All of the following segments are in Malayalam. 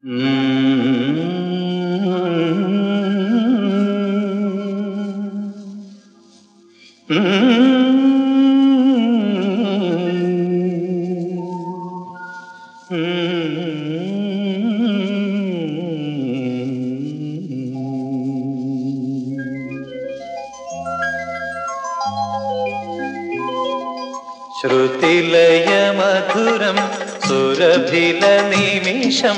ശ്രുതിലയ മധുരം സുരഭില നിമിഷം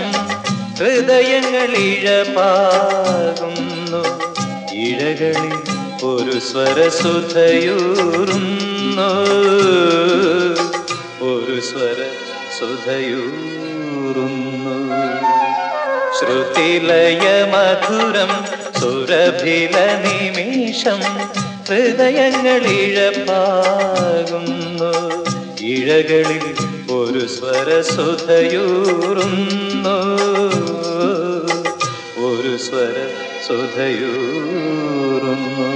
ഹൃദയങ്ങളിഴപാകുന്നു. ഇഴകളിൽ ഒരു സ്വരസുധയൂറുന്നു, ഒരു സ്വരസുധയൂറുന്നു. ശ്രുതിലയ മധുരം സുരഭില നിമിഷം ഹൃദയങ്ങളിഴപാകുന്നു. ഇഴകളിൽ ഒരു സ്വരസുധയൂറുന്നു, ഒരു സ്വരസുധയൂറുന്നു.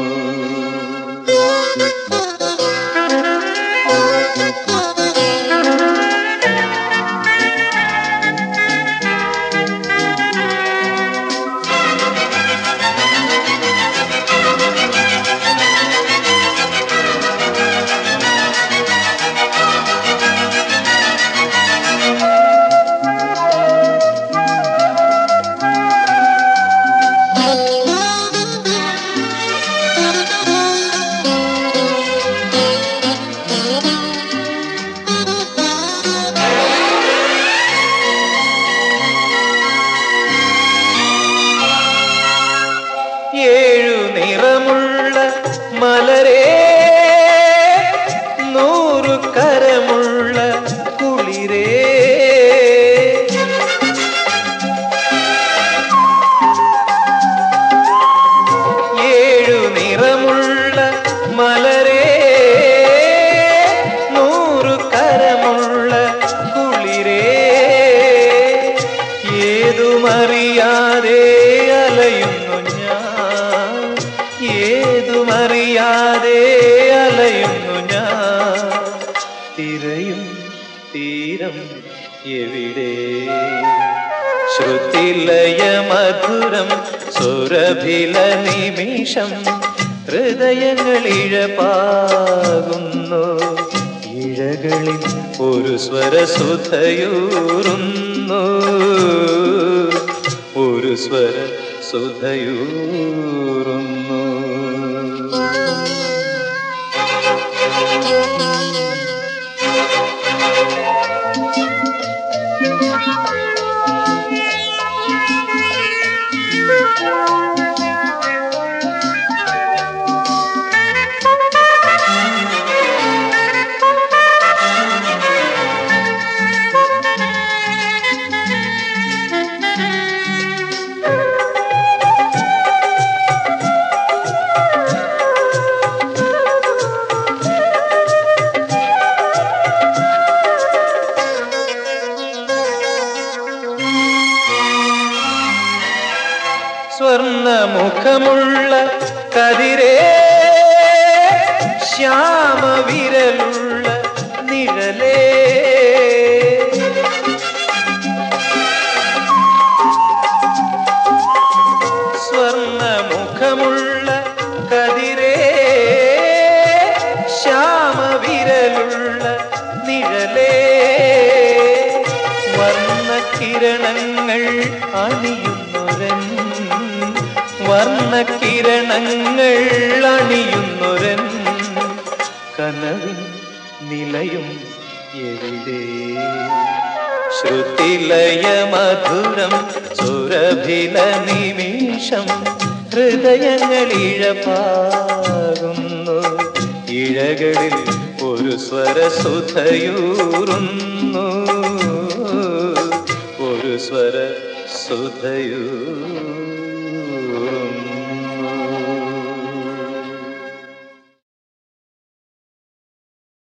ഏഴു നിറമുള്ള മലരേ, നൂറു കരമുള്ള കുളിരേ, ഏഴു നിറമുള്ള മലരേ, നൂറു കരമുള്ള കുളിരേ, ഏതുമറിയാതെ അലയുന്നു ഞാൻ, ഏതുമറിയാതെ അലയുന്നു ഞാൻ. തിരയും തീരം എവിടെ? ശ്രുതിലയ മധുരം സുരഭില നിമിഷം ഹൃദയങ്ങളിഴപാകുന്നു. ഇഴകളിൽ ഒരു സ്വരസുധയൂറുന്നു, ഒരു സ്വരസുധയൂറുന്നു. സ്വർണ്ണമുഖമുള്ള കതിരേ, ശ്യാമവിരലുള്ള നിഴലേ, സ്വർണ്ണമുഖമുള്ള കതിരേ, ശ്യാമവിരലുള്ള നിഴലേ, വർണ്ണകിരണങ്ങൾ അണിയുന്നൊരൻ, വർണ്ണകിരണങ്ങൾ അണിയുന്നൊരൻ കനവിൻ നിലയും എവിടെ? ശ്രുതിലയ മധുരം സുരഭില നിമിഷം ഹൃദയങ്ങളിഴപാകുന്നു. ഇഴകളിൽ ഒരു സ്വരസുധയൂറുന്നു, ഒരു സ്വരസുധയൂറുന്നു.